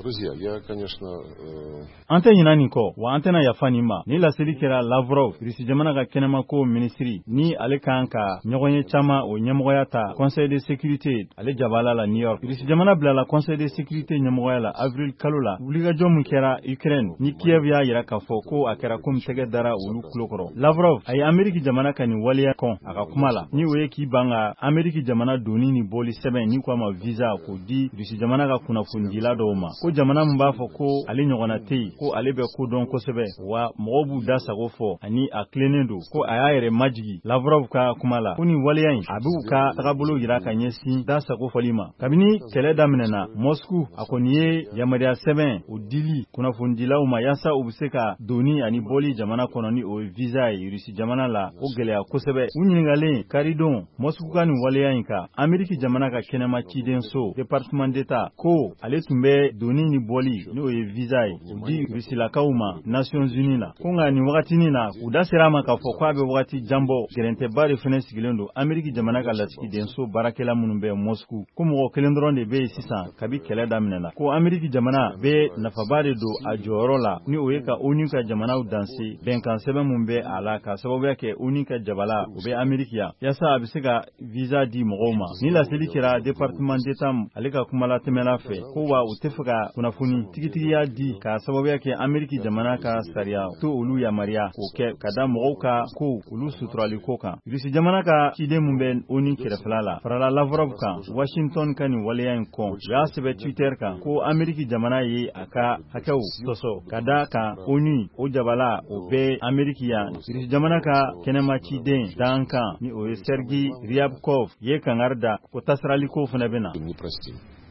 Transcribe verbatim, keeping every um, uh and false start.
Друзья, я, конечно... Ante ɲinani kɔ, wa an tɛna yafa nin ma. Ni laseli kɛra Lavrov, Rusi jamana ka kɛnɛmako minisiri, ni ale kan ka ɲɔgɔn ye caman o ɲɛmɔgɔya ta Conseil de sécurité, ale jabala la New York. Rusi jamana bilala Conseil de sécurité ɲɛmɔgɔya la avril kalo la. Wulikajɔ mun kɛra Ukraine, ni Kiev y'a yira k'a fɔ ko a kɛra komi tɛgɛ dara olu tulo kɔrɔ. Lavrov, a ye Ameriki jamana ka nin waleya kɔn a ka kuma la. Ni o ye k'i ban ka Ameriki jamana doni ni boli sɛbɛn ni ko a ma visa k'o di Rusi jamana ka kunnafonidila dɔw ma. Ko jamana mun b'a fɔ ko ale ɲɔgɔnna tɛ yen, ko ale bɛ ko dɔn kosɛbɛ, wa mɔgɔw b'u da sago fɔ ani a tilennen don, ko a y'a yɛrɛ majigi Lavrov ka kuma la. Ko nin waleya in a b'u ka tagabolo yira ka ɲɛsin da sago fɔli ma. Kabini kɛlɛ daminɛna Moscou a kɔni ye yamaruya sɛbɛn o dili kunnafonidilaw ma yaasa u bɛ se ka doni ani bɔli jamana kɔnɔ ni o ye visa ye Rusi jamana la. O gɛlɛya kosɛbɛ. U ɲininkalen karidon Moscou ka nin waleya in kan, Ameriki jamana ka kɛnɛma ciden so département d'État ko ale tun bɛ doni ni bɔli ni o ye visa ye o di Rusilakaw ma Nations Unies la. Ko nka nin wagatinin na u da sera a ma k'a fɔ k'a bɛ wagati janbɔ gɛrɛntɛba de fana sigilen don Ameriki jamana ka lasigidenso baarakɛla minnu bɛ Moscou. Ko mɔgɔ kelen dɔrɔn de bɛ yen sisan kabi kɛlɛ daminɛna. Ko Ameriki jamana bɛ nafaba de don a jɔyɔrɔ la ni o ye ka ONU ka jamanaw danse bɛnkan sɛbɛn mun bɛ a la ka sababuya kɛ ONU ka jabala o bɛ Ameriki ya yaasa a bɛ se ka visa di mɔgɔw ma. Ni laseli kɛra département d'État ale ka kumala tɛmɛla fɛ ko wa u tɛ fɛ ka kunnafoni tigitigiya di ka sababuya kɛ Ameriki jamana ka sariya to olu yamariya k'o kɛ ka da mɔgɔw ka ko olu suturali ko kan. Rusi jamana ka ciden mun bɛ ONU kɛrɛfɛla la farala Lavrov kan Washington ka nin waleya in kɔn u y'a sɛbɛn Twitter kan ko Ameriki jamana ye a ka hakɛw sɔsɔ ka da kan ONU o jabala o bɛ Ameriki yan. Rusi jamana ka kɛnɛma ciden dan kan ni o ye Sergei Ryabkov ye kangari da ko tasarali ko fana bɛ na.